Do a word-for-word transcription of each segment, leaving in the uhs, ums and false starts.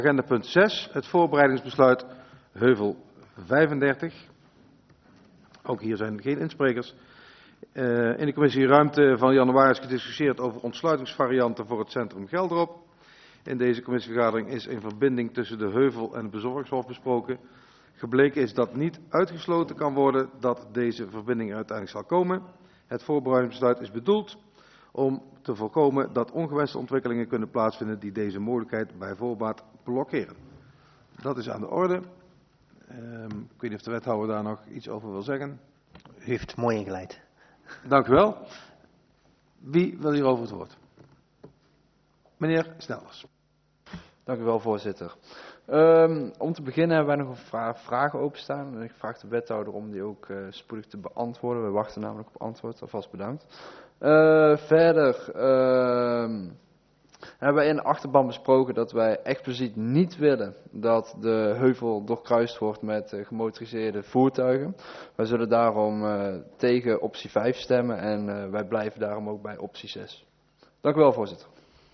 Agenda punt zes, het voorbereidingsbesluit Heuvel vijfendertig. Ook hier zijn geen insprekers. Uh, in de commissie Ruimte van januari is gediscussieerd over ontsluitingsvarianten voor het centrum Gelderop. In deze commissievergadering is een verbinding tussen de Heuvel en het bezorgingshof besproken. Gebleken is dat niet uitgesloten kan worden dat deze verbinding er uiteindelijk zal komen. Het voorbereidingsbesluit is bedoeld om te voorkomen dat ongewenste ontwikkelingen kunnen plaatsvinden die deze mogelijkheid bij voorbaat blokkeren. Dat is aan de orde. Um, ik weet niet of de wethouder daar nog iets over wil zeggen. U heeft mooi ingeleid. Dank u wel. Wie wil hierover het woord? Meneer Snellers. Dank u wel, voorzitter. Um, om te beginnen hebben wij nog een vra vragen openstaan. En ik vraag de wethouder om die ook uh, spoedig te beantwoorden. We wachten namelijk op antwoord. Alvast bedankt. Uh, verder uh, hebben wij in de achterban besproken dat wij expliciet niet willen dat de heuvel doorkruist wordt met uh, gemotoriseerde voertuigen. Wij zullen daarom uh, tegen optie vijf stemmen en uh, wij blijven daarom ook bij optie zes. Dank u wel, voorzitter.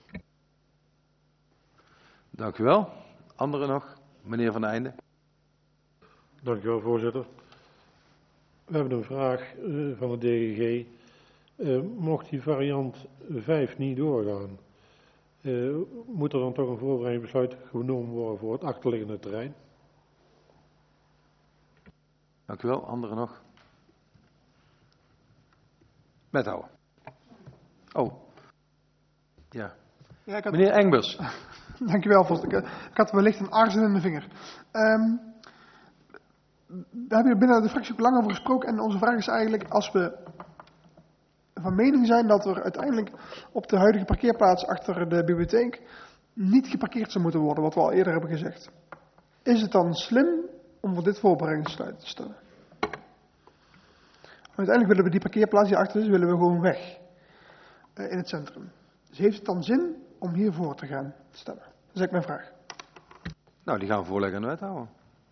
Dank u wel. Anderen nog? Meneer Van Eijnden. Dank u wel, voorzitter. We hebben een vraag uh, van de D G G. Uh, mocht die variant vijf niet doorgaan, uh, moet er dan toch een voorbereidingsbesluit genomen worden voor het achterliggende terrein? Dank u wel. Anderen nog? Wethouder. Oh. Ja. Ja, ik had... Meneer Engbers. Dank u wel, voorzitter. Ik had wellicht een aarzel in de vinger. Um, we hebben hier binnen de fractie ook lang over gesproken en onze vraag is eigenlijk, als we van mening zijn dat er uiteindelijk op de huidige parkeerplaats achter de bibliotheek niet geparkeerd zou moeten worden, wat we al eerder hebben gezegd. Is het dan slim om voor dit voorbereidingsbesluit te stemmen? Uiteindelijk willen we die parkeerplaats die achter is, willen we gewoon weg uh, in het centrum. Dus heeft het dan zin om hiervoor te gaan stemmen? Dat is eigenlijk mijn vraag. Nou, die gaan we voorleggen aan de wethouder.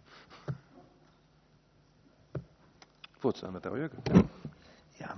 Voortstaan, wethouder Jukken. Ja.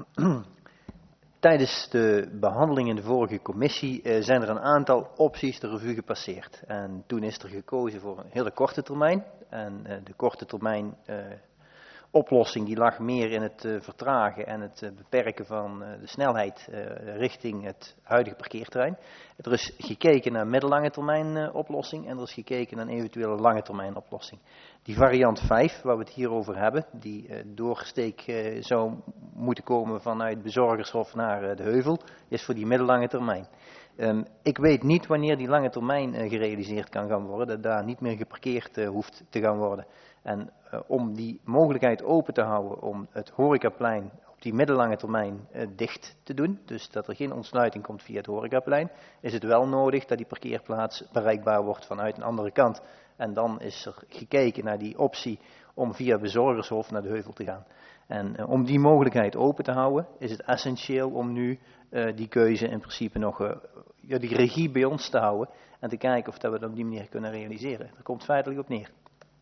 Tijdens de behandeling in de vorige commissie uh, zijn er een aantal opties de revue gepasseerd. En toen is er gekozen voor een hele korte termijn. En uh, de korte termijn uh, oplossing die lag meer in het uh, vertragen en het uh, beperken van uh, de snelheid uh, richting het huidige parkeerterrein. Er is gekeken naar middellange termijn uh, oplossing en er is gekeken naar een eventuele lange termijn oplossing. Die variant vijf, waar we het hier over hebben, die uh, doorsteek uh, zou moeten komen vanuit Bezorgershof naar uh, de Heuvel, is voor die middellange termijn. Um, ik weet niet wanneer die lange termijn uh, gerealiseerd kan gaan worden, dat daar niet meer geparkeerd uh, hoeft te gaan worden. En uh, om die mogelijkheid open te houden om het horecaplein op die middellange termijn uh, dicht te doen, dus dat er geen ontsluiting komt via het horecaplein, is het wel nodig dat die parkeerplaats bereikbaar wordt vanuit een andere kant. En dan is er gekeken naar die optie om via Bezorgershof naar de Heuvel te gaan. En uh, om die mogelijkheid open te houden is het essentieel om nu uh, die keuze in principe nog, uh, ja, die regie bij ons te houden en te kijken of dat we dat op die manier kunnen realiseren. Daar komt feitelijk op neer.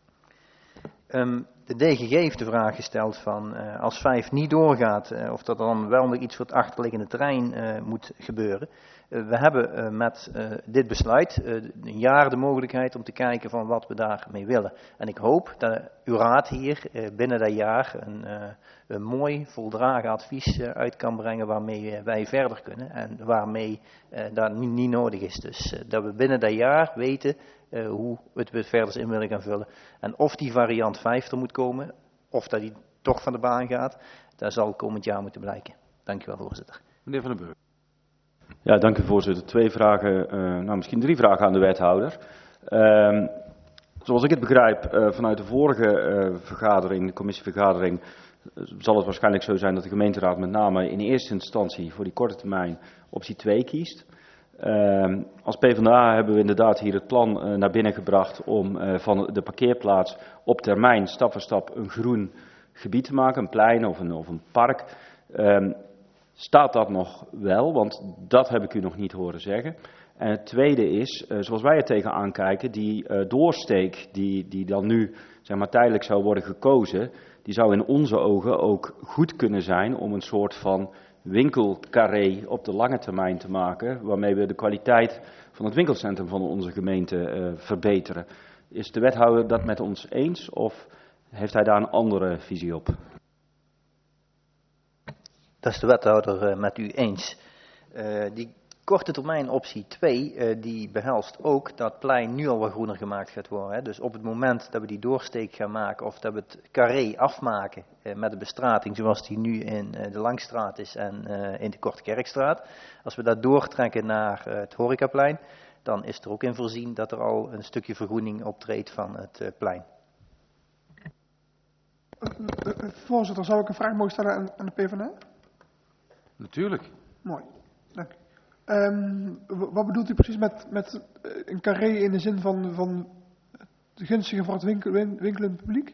Um, de D G G heeft de vraag gesteld van uh, als vijf niet doorgaat, uh, of dat dan wel nog iets voor het achterliggende terrein uh, moet gebeuren. Uh, we hebben uh, met uh, dit besluit uh, een jaar de mogelijkheid om te kijken van wat we daarmee willen. En ik hoop dat uw raad hier uh, binnen dat jaar een, uh, een mooi voldragen advies uh, uit kan brengen waarmee uh, wij verder kunnen en waarmee uh, dat niet, niet nodig is. Dus uh, dat we binnen dat jaar weten Uh, hoe we het verder in willen gaan vullen. En of die variant vijf er moet komen, of dat die toch van de baan gaat, dat zal komend jaar moeten blijken. Dank u wel, voorzitter. Meneer Van den Burg. Ja, dank u, voorzitter. Twee vragen, uh, nou misschien drie vragen aan de wethouder. Uh, zoals ik het begrijp, uh, vanuit de vorige uh, vergadering, de commissievergadering, uh, zal het waarschijnlijk zo zijn dat de gemeenteraad met name in eerste instantie voor die korte termijn optie twee kiest. Uh, als PvdA hebben we inderdaad hier het plan uh, naar binnen gebracht om uh, van de parkeerplaats op termijn stap voor stap een groen gebied te maken, een plein of een, of een park. Uh, staat dat nog wel? Want dat heb ik u nog niet horen zeggen. En het tweede is, uh, zoals wij er tegenaan kijken, die uh, doorsteek die, die dan nu zeg maar, tijdelijk zou worden gekozen, die zou in onze ogen ook goed kunnen zijn om een soort van winkelcarré op de lange termijn te maken, waarmee we de kwaliteit van het winkelcentrum van onze gemeente uh, verbeteren. Is de wethouder dat met ons eens of heeft hij daar een andere visie op? Dat is de wethouder uh, met u eens. Uh, die korte termijn optie twee, uh, die behelst ook dat het plein nu al wat groener gemaakt gaat worden. Hè. Dus op het moment dat we die doorsteek gaan maken of dat we het carré afmaken uh, met de bestrating zoals die nu in uh, de Langstraat is en uh, in de Korte Kerkstraat. Als we dat doortrekken naar uh, het horecaplein, dan is er ook in voorzien dat er al een stukje vergroening optreedt van het uh, plein. Voorzitter, zou ik een vraag mogen stellen aan, aan de PvdA? Natuurlijk. Mooi, dank u. Um, wat bedoelt u precies met, met een carré in de zin van, van gunstiger voor het winkel, winkelend publiek?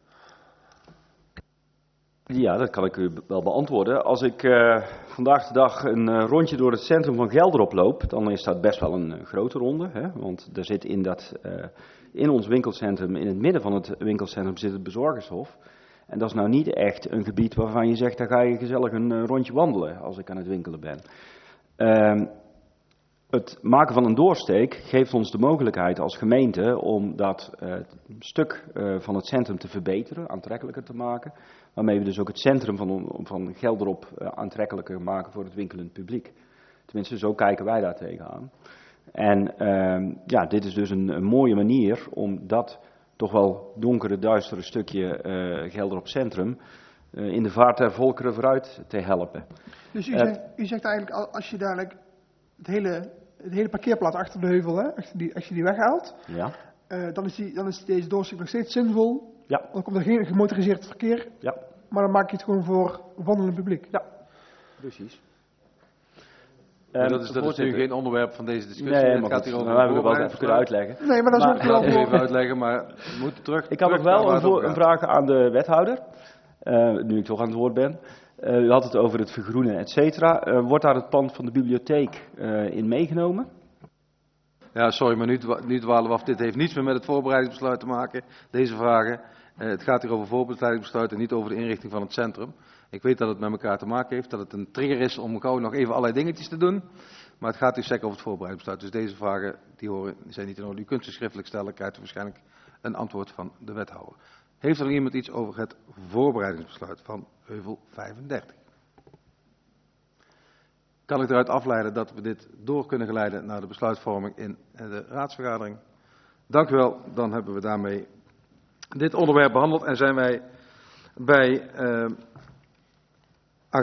Ja, dat kan ik u wel beantwoorden. Als ik uh, vandaag de dag een uh, rondje door het centrum van Gelderop loop, dan is dat best wel een uh, grote ronde. Hè? Want er zit in, dat, uh, in ons winkelcentrum, in het midden van het winkelcentrum, zit het bezorgershof. En dat is nou niet echt een gebied waarvan je zegt, daar ga je gezellig een uh, rondje wandelen als ik aan het winkelen ben. Uh, het maken van een doorsteek geeft ons de mogelijkheid als gemeente om dat uh, stuk uh, van het centrum te verbeteren, aantrekkelijker te maken. Waarmee we dus ook het centrum van, van Gelderop uh, aantrekkelijker maken voor het winkelend publiek. Tenminste, zo kijken wij daar tegenaan. En uh, ja, dit is dus een, een mooie manier om dat toch wel donkere, duistere stukje uh, Gelderop Centrum uh, in de vaart der volkeren vooruit te helpen. Dus u zegt, u zegt eigenlijk, als je dadelijk het hele, het hele parkeerplaats achter de heuvel, hè, als, je die, als je die weghaalt, ja. uh, dan, is die, dan is deze doorsteek nog steeds zinvol. Ja. Dan komt er geen gemotoriseerd verkeer, ja. Maar dan maak je het gewoon voor wandelend publiek. Ja, precies. Um, dat is, dat is nu geen onderwerp van deze discussie. Nee, het maar gaat goed, hier over nou hebben we wel even kunnen uitleggen. Nee, maar dat is maar, ook wel voor... even uitleggen, maar we moeten terug. Ik had nog wel een, voor, een vraag aan de wethouder, uh, nu ik toch aan het woord ben. Uh, u had het over het vergroenen, et cetera. Uh, wordt daar het pand van de bibliotheek uh, in meegenomen? Ja, sorry, maar nu, nu dwalen we af. Dit heeft niets meer met het voorbereidingsbesluit te maken, deze vragen. Uh, het gaat hier over voorbereidingsbesluit en niet over de inrichting van het centrum. Ik weet dat het met elkaar te maken heeft, dat het een trigger is om gauw nog even allerlei dingetjes te doen. Maar het gaat dus zeker over het voorbereidingsbesluit. Dus deze vragen die horen, die zijn niet in orde. U kunt ze schriftelijk stellen, krijgt u waarschijnlijk een antwoord van de wethouder. Heeft er nog iemand iets over het voorbereidingsbesluit van Heuvel vijfendertig? Kan ik eruit afleiden dat we dit door kunnen geleiden naar de besluitvorming in de raadsvergadering? Dank u wel, dan hebben we daarmee dit onderwerp behandeld en zijn wij bij uh,